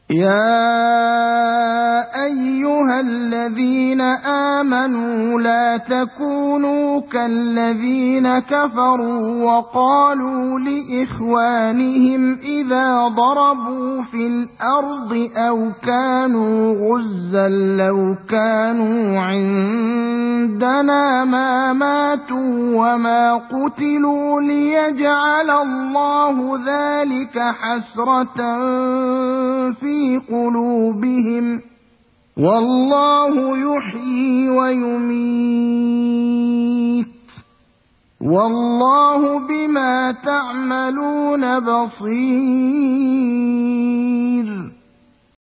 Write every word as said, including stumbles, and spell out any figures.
يا أيها الذين آمنوا لا تكونوا كالذين كفروا وقالوا لإخوانهم إذا ضربوا في الأرض أو كانوا غزا لو كانوا عندنا ما ماتوا وما قتلوا ليجعل الله ذلك حسرة في في قلوبهم والله يحيي ويميت والله بما تعملون بصير.